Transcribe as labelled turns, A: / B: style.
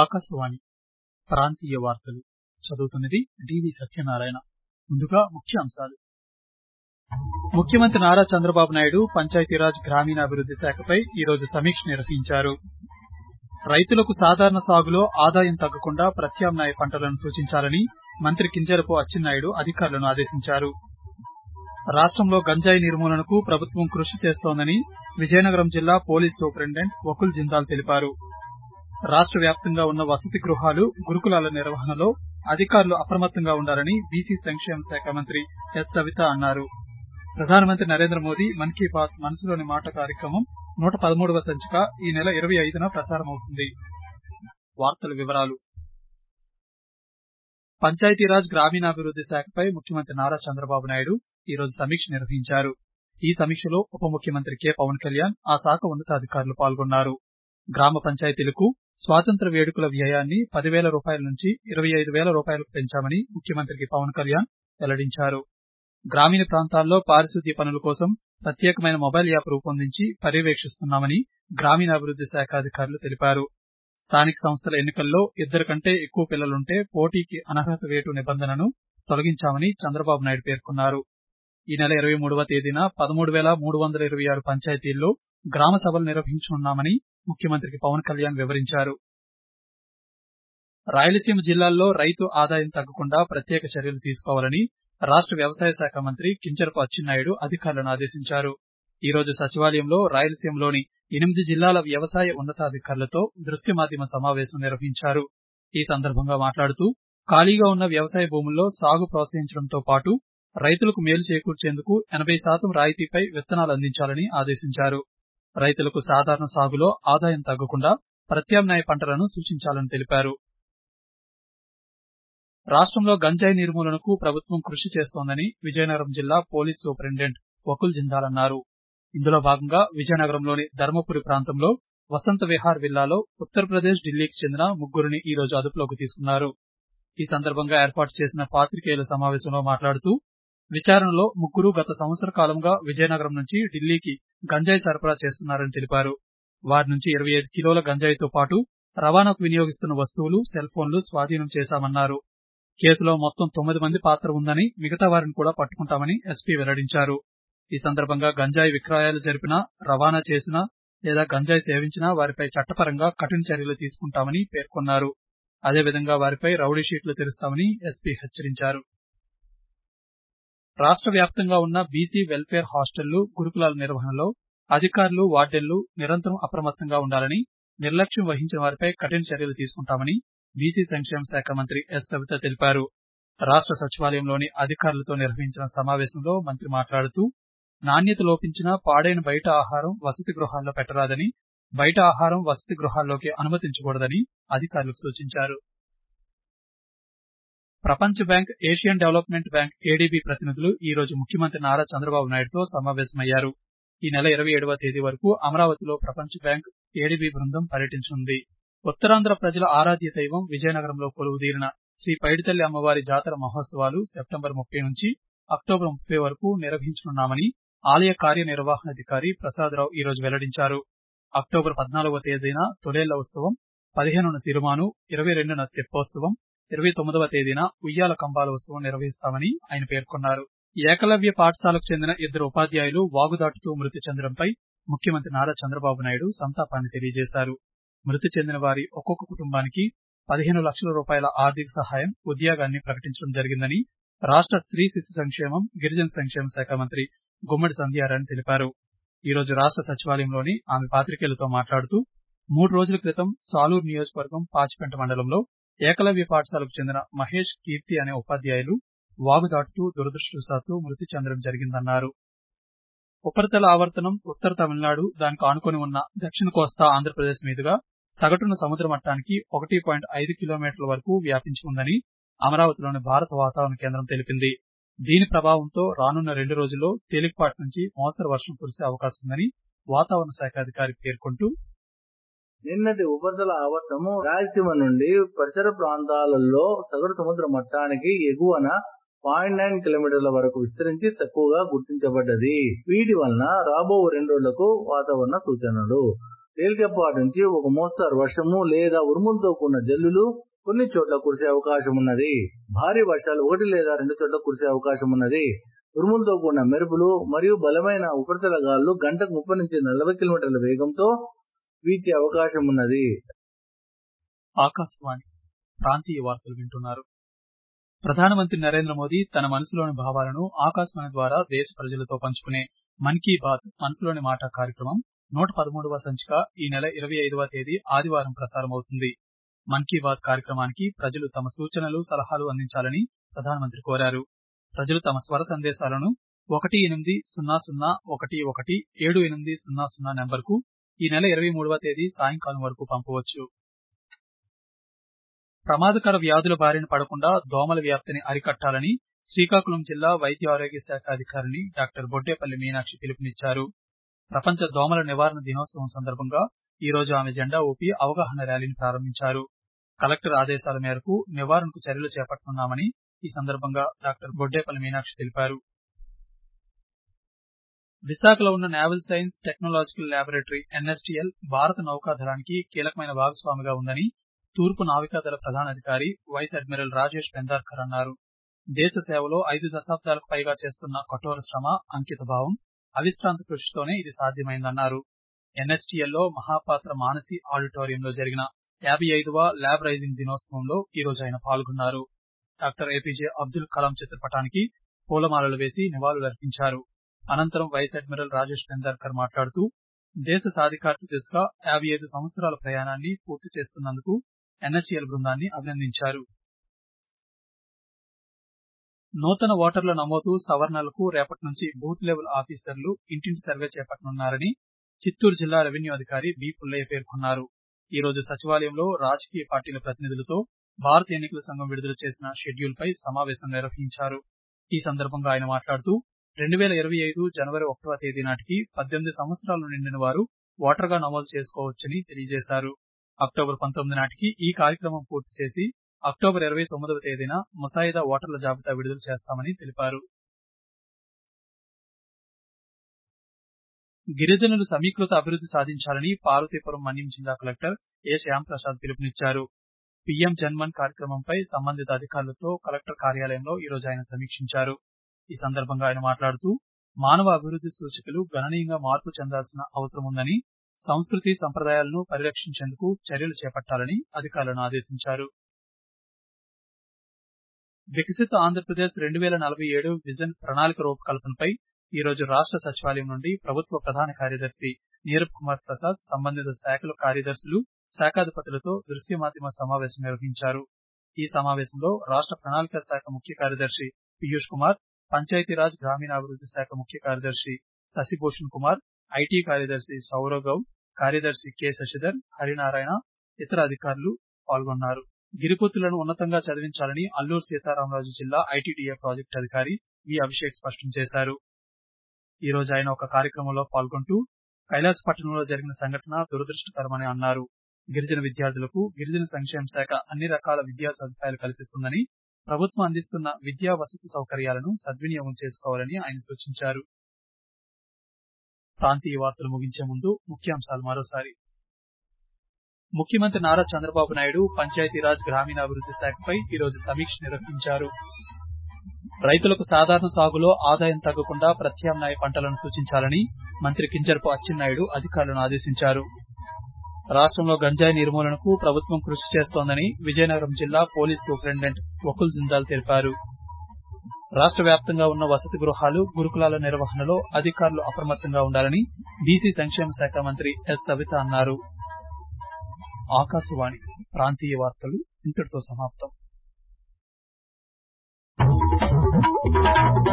A: ఆకాశవాణి ప్రాంతీయ వార్తలు చదువుతున్నది డివి సత్యనారాయణ. ముందుగా ముఖ్యాంశాలు. ముఖ్యమంత్రి నారా చంద్రబాబు నాయుడు పంచాయతీరాజ్ గ్రామీణాభివృద్ది శాఖపై ఈరోజు సమీక్ష నిర్వహించారు. రైతులకు సాధారణ సాగులో ఆదాయం తగ్గకుండా ప్రత్యామ్నాయ పంటలను సూచించాలని మంత్రి కింజరాపు అచ్చెన్నాయుడు అధికారులను ఆదేశించారు. రాష్టంలో గంజాయి నిర్మూలనకు ప్రభుత్వం కృషి చేస్తోందని విజయనగరం జిల్లా పోలీస్ సూపరింటెండెంట్ వకుల్ జిందాల్ తెలిపారు. రాష్ట వ్యాప్తంగా ఉన్న వసతి గృహాలు, గురుకులాల నిర్వహణలో అధికారులు అప్రమత్తంగా ఉండాలని బీసీ సంక్షేమ శాఖ మంత్రి ఎస్ సవిత అన్నారు. ప్రధానమంత్రి నరేంద్ర మోదీ మన్ కీ బాత్ మనసులోని మాట కార్యక్రమం 113వ సంచిక ఈ నెల 25న ప్రసారమవుతుంది. పంచాయతీరాజ్ గ్రామీణాభివృద్ది శాఖపై ముఖ్యమంత్రి నారా చంద్రబాబు నాయుడు ఈరోజు సమీక్ష నిర్వహించారు. ఈ సమీక్షలో ఉప ముఖ్యమంత్రి కె పవన్ కళ్యాణ్, ఆ శాఖ ఉన్నతాధికారులు పాల్గొన్నారు. గ్రామ పంచాయతీలకు స్వాతంత్ర్య వేడుకల వ్యయాన్ని 10,000 రూపాయల నుంచి 25,000 రూపాయలకు పెంచామని ముఖ్యమంత్రికి పవన్ కళ్యాణ్ వెల్లడించారు. గ్రామీణ ప్రాంతాల్లో పారిశుద్ధ్య పనుల కోసం ప్రత్యేకమైన మొబైల్ యాప్ రూపొందించి పర్యవేక్షిస్తున్నామని గ్రామీణాభివృద్ది శాఖ అధికారులు తెలిపారు. స్థానిక సంస్థల ఎన్నికల్లో 2 కంటే ఎక్కువ పిల్లలుంటే పోటీకి అనర్హత వేటు నిబంధనను తొలగించామని చంద్రబాబు నాయుడు పేర్కొన్నారు. ఈ నెల 23వ తేదీన 13,326 పంచాయతీల్లో గ్రామ సభలు నిర్వహించనున్నామని ముఖ్యమంత్రికి పవన్ కళ్యాణ్ వివరించారు. రాయలసీమ జిల్లాల్లో రైతు ఆదాయం తగ్గకుండా ప్రత్యేక చర్యలు తీసుకోవాలని రాష్ట వ్యవసాయ శాఖ మంత్రి కింజరాపు అచ్చెన్నాయుడు అధికారులను ఆదేశించారు. ఈ రోజు సచివాలయంలో రాయలసీమలోని 8 జిల్లాల వ్యవసాయ ఉన్నతాధికారులతో దృశ్య మాధ్యమ సమావేశం నిర్వహించారు. ఈ సందర్భంగా మాట్లాడుతూ ఖాళీగా ఉన్న వ్యవసాయ భూముల్లో సాగు ప్రోత్సహించడంతో పాటు రైతులకు మేలు చేకూర్చేందుకు 80% రాయితీపై విత్తనాలు అందించాలని ఆదేశించారు. రైతులకు సాధారణ సాగులో ఆదాయం తగ్గకుండా ప్రత్యామ్నాయ పంటలను సూచించాలని తెలిపారు. రాష్టంలో గంజాయి నిర్మూలనకు ప్రభుత్వం కృషి చేస్తోందని విజయనగరం జిల్లా పోలీస్ సూపరింటెండెంట్ వకుల్ జిందాల్ అన్నారు. ఇందులో భాగంగా విజయనగరంలోని ధర్మపురి ప్రాంతంలో వసంత విహార్ విల్లాలో ఉత్తరప్రదేశ్, ఢిల్లీకి చెందిన 3 ఈ రోజు అదుపులోకి తీసుకున్నారు. ఈ సందర్భంగా ఏర్పాటు చేసిన పాత్రికేయుల సమావేశంలో మాట్లాడుతూ విచారణలో 3 గత సంవత్సర కాలంగా విజయనగరం నుంచి ఢిల్లీకి గంజాయి సరఫరా చేస్తున్నారని తెలిపారు. వారి నుంచి 25 కిలోల గంజాయితో పాటు రవాణాకు వినియోగిస్తున్న వస్తువులు, సెల్ ఫోన్లు స్వాధీనం చేశామన్నారు. కేసులో మొత్తం 9 మంది పాత్ర ఉందని, మిగతా వారిని కూడా పట్టుకుంటామని ఎస్పీ వెల్లడించారు. ఈ సందర్భంగా గంజాయి విక్రయాలు జరిపినా, రవాణా చేసినా లేదా గంజాయి సేవించినా వారిపై చట్టపరంగా కఠిన చర్యలు తీసుకుంటామని పేర్కొన్నారు. అదేవిధంగా వారిపై రౌడీ షీట్లు తెరుస్తామని ఎస్పీ హెచ్చరించారు. రాష్ట వ్యాప్తంగా ఉన్న బీసీ వెల్ఫేర్ హాస్టళ్లు, గురుకులాల నిర్వహణలో అధికారులు, వార్డెన్లు నిరంతరం అప్రమత్తంగా ఉండాలని, నిర్లక్ష్యం వహించిన వారిపై కఠిన చర్యలు తీసుకుంటామని బీసీ సంక్షేమ శాఖ మంత్రి ఎస్ సవిత తెలిపారు. రాష్ట సచివాలయంలోని అధికారులతో నిర్వహించిన సమావేశంలో మంత్రి మాట్లాడుతూ నాణ్యత లోపించిన పాడైన బయట ఆహారం వసతి గృహాల్లో పెట్టరాదని, బయట ఆహారం వసతి గృహాల్లోకి అనుమతించకూడదని అధికారులకు సూచించారు. ప్రపంచ bank, Asian development bank ADB ప్రతినిధులు ఈ రోజు ముఖ్యమంత్రి నారా చంద్రబాబు నాయుడుతో సమావేశమయ్యారు. ఈ నెల 27వ తేదీ వరకు అమరావతిలో ప్రపంచ బ్యాంక్, ఏడీబీ బృందం పర్యటించనుంది. ఉత్తరాంధ్ర ప్రజల ఆరాధ్య దైవం విజయనగరంలో కొలువుదీరిన శ్రీ పైడితల్లి అమ్మవారి జాతర మహోత్సవాలు సెప్టెంబర్ 30 నుంచి అక్టోబర్ 30 వరకు నిర్వహించనున్నామని ఆలయ కార్యనిర్వహణాధికారి ప్రసాదరావు ఈ రోజు వెల్లడించారు. అక్టోబర్ 14వ తేదీన తొలేళ్ల ఉత్సవం, 15న సిరిమాను, 22న తెప్పోత్సవం, 29వ తేదీన ఉయ్యాల కంబాల ఉత్సవం నిర్వహిస్తామని ఆయన పేర్కొన్నారు. ఏకలవ్య పాఠశాలకు చెందిన 2 ఉపాధ్యాయులు వాగుదాటుతూ మృతి చెందడంపై ముఖ్యమంత్రి నారా చంద్రబాబు నాయుడు సంతాపాన్ని తెలియజేశారు. మృతి చెందిన వారి ఒక్కొక్క కుటుంబానికి 15 లక్షల రూపాయల ఆర్థిక సహాయం, ఉద్యోగాన్ని ప్రకటించడం జరిగిందని రాష్ట స్త్రీ శిశు సంక్షేమం, గిరిజన సంక్షేమ శాఖ మంత్రి గుమ్మడి సంధ్యారాణి తెలిపారు. ఈ రోజు రాష్ట సచివాలయంలోని ఆమె పాత్రికేయులతో మాట్లాడుతూ 3 రోజుల క్రితం సాలూరు నియోజకవర్గం పాచిపెంట మండలంలో ఏకలవ్య పాఠశాలకు చెందిన మహేష్, కీర్తి అనే ఉపాధ్యాయులు వాగుదాటుతూ దురదృష్టవశాత్తు మృతి చెందడం జరిగిందన్నారు. ఉపరితల ఆవర్తనం ఉత్తర తమిళనాడు, దానికి ఆనుకొని ఉన్న దక్షిణ కోస్తా ఆంధ్రప్రదేశ్ మీదుగా సగటున సముద్ర మట్టానికి 1.5 కిలోమీటర్ల వరకు వ్యాపించి ఉందని అమరావతిలోని భారత వాతావరణ కేంద్రం తెలిపింది. దీని ప్రభావంతో రానున్న 2 రోజుల్లో తేలికపాటి నుంచి మోస్తరు వర్షం కురిసే అవకాశం ఉందని వాతావరణ శాఖ అధికారి పేర్కొంటూ
B: నిన్నటి ఉపరితల ఆవర్తనం రాయలసీమ నుండి పరిసర ప్రాంతాలలో సగటు సముద్ర మట్టానికి ఎగువన 0.9 కిలోమీటర్ల వరకు విస్తరించి తక్కువగా గుర్తించబడ్డది. వీటి వలన రాబో 2 రోజులకు వాతావరణ సూచనలు తేలికపాటి నుంచి ఒక మోస్తరు వర్షము లేదా ఉరుములతో కూడిన జల్లులు కొన్ని చోట్ల కురిసే అవకాశం ఉన్నది. భారీ వర్షాలు 1 లేదా 2 చోట్ల కురిసే అవకాశం ఉన్నది. ఉరుములతో కూడిన మెరుపులు మరియు బలమైన ఉపరితల గాలులు గంటకు 30 నుంచి 40 కిలోమీటర్ల వేగంతో వీచే అవకాశం ఉన్నది.
A: ఆకాశవాణి ప్రాంతీయ వార్తలు వింటున్నారు. ప్రధానమంత్రి నరేంద్ర మోదీ తన మనసులోని భావాలను ఆకాశవాణి ద్వారా దేశ ప్రజలతో పంచుకునే మన్ కీ బాత్ మనసులోని మాట కార్యక్రమం 113వ సంచిక ఈ నెల 25వ తేదీ ఆదివారం ప్రసారమవుతుంది. మన్ కీ బాత్ కార్యక్రమానికి ప్రజలు తమ సూచనలు, సలహాలు అందించాలని ప్రధానమంత్రి కోరారు. ప్రజలు తమ స్వర సందేశాలను 180117800 నంబర్కు ఈ నెల 23వ తేదీ సాయంకాలం వరకు పంపవచ్చు. ప్రమాదకర వ్యాధుల బారిన పడకుండా దోమల వ్యాప్తిని అరికట్టాలని శ్రీకాకుళం జిల్లా వైద్య ఆరోగ్య శాఖ అధికారిని డాక్టర్ బొడ్డేపల్లి మీనాక్షి పిలుపునిచ్చారు. ప్రపంచ దోమల నివారణ దినోత్సవం సందర్భంగా ఈ రోజు ఆమె జెండా ఊపి అవగాహన ర్యాలీని ప్రారంభించారు. కలెక్టర్ ఆదేశాల మేరకు నివారణకు చర్యలు చేపట్టనున్నామని ఈ సందర్భంగా డాక్టర్ బొడ్డేపల్లి మీనాక్షి తెలిపారు. విశాఖలో ఉన్న naval science technological laboratory NSTL భారత నౌకాదళానికి కీలకమైన భాగస్వామిగా ఉందని తూర్పు నావికాదళ ప్రధానాధికారి వైస్ అడ్మిరల్ రాజేష్ పెందార్కర్ అన్నారు. దేశ సేవలో 5 దశాబ్దాలకు పైగా చేస్తున్న కఠోర శ్రమ, అంకితభావం, అవిశ్రాంత కృషితోనే ఇది సాధ్యమైందన్నారు. NSTLలో మహాపాత్ర మానసి ఆడిటోరియంలో జరిగిన 55వ ల్యాబ్ రైజింగ్ దినోత్సవంలో ఈ రోజు ఆయన పాల్గొన్నారు. డాక్టర్ APJ అబ్దుల్ కలాం చిత్రపటానికి పూలమాలలు వేసి నివాళులర్పించారు. అనంతరం వైస్ అడ్మిరల్ రాజేష్ పెందార్కర్ మాట్లాడుతూ దేశ సాధికారత దిశగా 55 సంవత్సరాల ప్రయాణాన్ని పూర్తి చేస్తున్నందుకు NSTL బృందాన్ని అభినందించారు. నూతన ఓటర్ల నమోదు, సవరణలకు రేపటి నుంచి బూత్ లెవెల్ ఆఫీసర్లు ఇంటింటి సర్వే చేపట్టనున్నారని చిత్తూరు జిల్లా రెవెన్యూ అధికారి బి పుల్లయ్య పేర్కొన్నారు. ఈ రోజు సచివాలయంలో రాజకీయ పార్టీల ప్రతినిధులతో భారత ఎన్నికల సంఘం విడుదల చేసిన షెడ్యూల్ పై సమావేశం నిర్వహించారు. ఈ సందర్భంగా ఆయన మాట్లాడుతూ 2025 జనవరి 1వ తేదీ నాటికి 18 సంవత్సరాలు నిండిన వారు ఓటర్గా నమోదు చేసుకోవచ్చని తెలియజేశారు. అక్టోబర్ 19 నాటికి ఈ కార్యక్రమం పూర్తి చేసి అక్టోబర్ 29వ తేదీన ముసాయిదా ఓటర్ల జాబితా విడుదల చేస్తామని తెలిపారు. గిరిజనులు సమీకృత అభివృద్ధి సాధించాలని పార్వతీపురం మన్యం జిల్లా కలెక్టర్ ఏ శ్యాంప్రసాద్ పిలుపునిచ్చారు. పీఎం జన్మన్ కార్యక్రమంపై సంబంధిత అధికారులతో కలెక్టర్ కార్యాలయంలో ఈ రోజు ఆయన సమీక్షించారు. ఈ సందర్భంగా ఆయన మాట్లాడుతూ మానవ అభివృద్ధి సూచికలు గణనీయంగా మార్పు చెందాల్సిన అవసరం ఉందని, సంస్కృతి సంప్రదాయాలను పరిరక్షించేందుకు చర్యలు చేపట్టాలని అధికారులను ఆదేశించారు. వికసిత ఆంధ్రప్రదేశ్ 2047 విజన్ ప్రణాళిక రూపకల్పనపై ఈ రోజు రాష్ట్ర సచివాలయం నుండి ప్రభుత్వ ప్రధాన కార్యదర్శి నీరబ్ కుమార్ ప్రసాద్ సంబంధిత శాఖల కార్యదర్శులు, శాఖాధిపతులతో దృశ్య మాధ్యమ సమావేశం నిర్వహించారు. ఈ సమావేశంలో రాష్ట్ర ప్రణాళిక శాఖ ముఖ్య కార్యదర్శి పీయూష్ కుమార్, పంచాయతీరాజ్ గ్రామీణాభివృద్ధి శాఖ ముఖ్య కార్యదర్శి శశిభూషణ్ కుమార్, ఐటీ కార్యదర్శి సౌరవ్ గౌడ్, కార్యదర్శి కె శశిధర్, హరినారాయణ, ఇతర అధికారులు పాల్గొన్నారు. గిరిపుత్రులను ఉన్నతంగా చదివించాలని అల్లూరు సీతారామరాజు జిల్లా ఐటీడీఏ ప్రాజెక్టు అధికారి వి అభిషేక్ స్పష్టం చేశారు. ఈ రోజు ఆయన ఒక కార్యక్రమంలో పాల్గొంటూ కైలాసపట్నంలో జరిగిన సంఘటన దురదృష్టకరమని అన్నారు. గిరిజన విద్యార్థులకు గిరిజన సంక్షేమ శాఖ అన్ని రకాల విద్యా సదుపాయాలు కల్పిస్తుందని, ప్రభుత్వం అందిస్తున్న విద్యా వసతి సౌకర్యాలను సద్వినియోగం చేసుకోవాలని ఆయన సూచించారు. ప్రాంతీయ వార్తలు ముగించే ముందు ముఖ్యాంశాలు మరోసారి. ముఖ్యమంత్రి నారా చంద్రబాబు నాయుడు పంచాయతీరాజ్ గ్రామీణాభివృద్ధి శాఖపై ఈ రోజు సమీక్ష నిర్వహించారు. రైతులకు సాధారణ సాగులో ఆదాయం తగ్గకుండా ప్రత్యామ్నాయ పంటలను సూచించాలని మంత్రి కింజరపు అచ్చెన్నాయుడు అధికారులను ఆదేశించారు. రాష్ట్రంలో గంజాయి నిర్మూలనకు ప్రభుత్వం కృషి చేస్తోందని విజయనగరం జిల్లా పోలీస్ సూపరింటెండెంట్ వకుల్ జిందాల్ తెలిపారు. రాష్ట్ర వ్యాప్తంగా ఉన్న వసతి గృహాలు, గురుకులాల నిర్వహణలో అధికారులు అప్రమత్తంగా ఉండాలని బీసీ సంక్షేమ శాఖ మంత్రి ఎస్ సవిత అన్నారు. ఆకాశవాణి ప్రాంతీయ వార్తలు ఇంతటితో సమాప్తం.